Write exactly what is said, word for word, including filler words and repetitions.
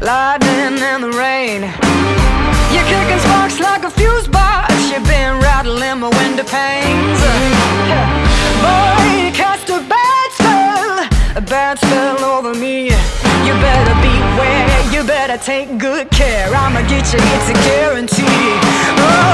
lightning and the rain. You're kicking sparks like a fuse box. You've been rattling my window panes. Boy, you cast a bad spell, a bad spell over me. You better beware, you better take good care. I'ma get you, it's a guarantee. Oh,